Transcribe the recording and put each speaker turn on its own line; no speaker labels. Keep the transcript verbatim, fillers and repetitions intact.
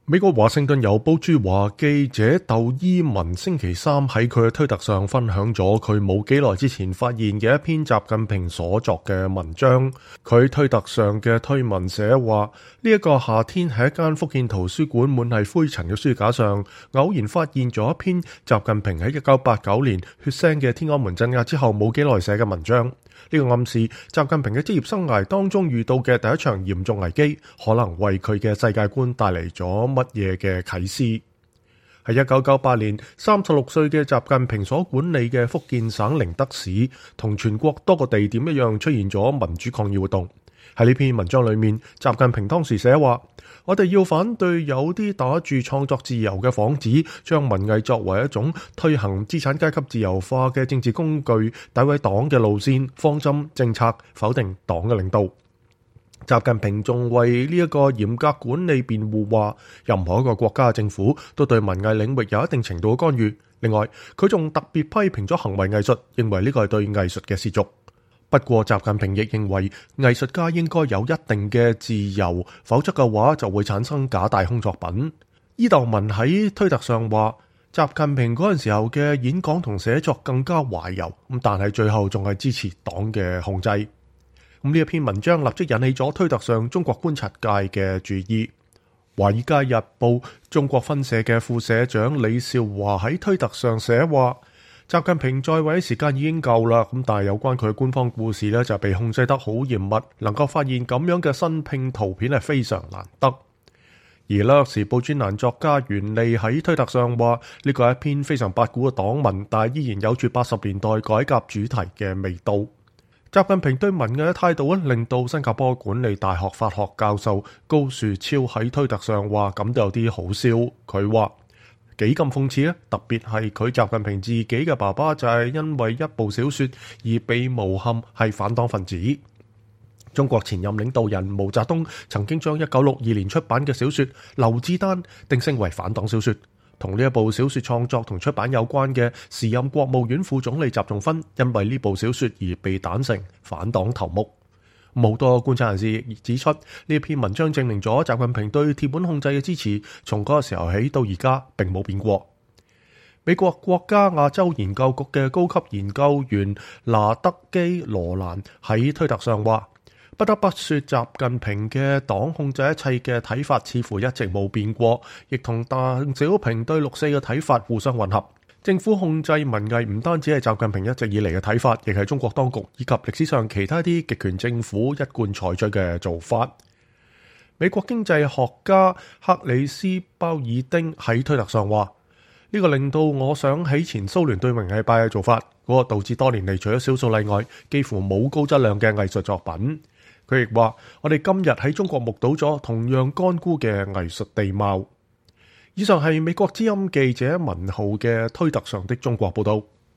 美國華盛頓郵報駐華記者竇伊文星期三喺佢嘅推特上分享咗佢冇幾耐之前發現嘅一篇習近平所作嘅文章。佢推特上嘅推文寫話，呢一個夏天喺一間福建圖書館滿係灰塵嘅書架上，偶然發現咗一篇習近平喺一九八九年血腥嘅天安門鎮壓之後冇幾耐寫嘅文章。呢個暗示習近平嘅職業生涯當中遇到嘅第一場嚴重危機，可能為佢嘅世界觀帶嚟咗乜嘢嘅啟示。喺一九九八年，三十六歲嘅習近平所管理嘅福建省寧德市，同全國多個地點一樣出現咗民主抗議活動。喺呢篇文章裏面，習近平當時寫話：我哋要反對有啲打住創作自由嘅幌子，將文藝作為一種推行資產階級自由化嘅政治工具，詆毀黨嘅路線、方針、政策，否定黨嘅領導。習近平仲為呢一個嚴格管理辯護，話任何一個國家嘅政府都對文藝領域有一定程度嘅干預。另外，佢仲特別批評咗行為藝術，認為呢個係對藝術嘅褻瀆。不過，習近平亦認為藝術家應該有一定嘅自由，否則嘅話就會產生假大空作品。伊竇文喺推特上話，習近平嗰陣時候嘅演講同寫作更加懷柔，咁但係最後仲係支持黨嘅控制。咁呢一篇文章立即引起咗推特上中國觀察界嘅注意。華爾街日報中國分社嘅副社長李少華喺推特上寫話，習近平在位時間已經夠啦，咁但係有關佢嘅官方故事呢，就被控制得好嚴密，能夠發現咁樣嘅新拼圖片係非常難得。而《紐約時報》專欄作家袁利喺推特上話，呢個係一篇非常八股嘅黨文，但係依然有住八十年代改革主題嘅味道。習近平對文藝嘅態度咧，令到新加坡管理大學法學教授高樹超喺推特上話咁都有啲好笑。佢話幾咁諷刺咧，特別係佢習近平自己嘅爸爸就係因為一部小說而被誣陷係反黨分子。中國前任領導人毛澤東曾經將一九六二年出版嘅小說《劉志丹》定性為反黨小說。同呢一部小說創作同出版有關嘅時任國務院副總理習仲勳，因為呢部小說而被彈成反黨頭目。好多觀察人士亦指出，呢篇文章證明咗習近平對鐵本控制嘅支持，從嗰個時候起到而家並冇變過。美國國家亞洲研究局嘅高級研究員拿德基羅蘭喺推特上話，不得不說，習近平嘅黨控制一切嘅睇法似乎一直冇變過，亦同鄧小平對六四嘅睇法互相混合。政府控制文藝唔單止係習近平一直以嚟嘅睇法，亦係中國當局以及歷史上其他啲極權政府一貫採取嘅做法。美國經濟學家克里斯鮑爾丁喺推特上話，呢個令到我想起前蘇聯對文藝派嘅做法，嗰個導致多年嚟除咗少數例外，幾乎冇高質量嘅藝術作品。佢亦話，我哋今日喺中國目睹咗同樣乾枯嘅藝術地貌。以上係美國之音記者文浩嘅推特上的中國報道。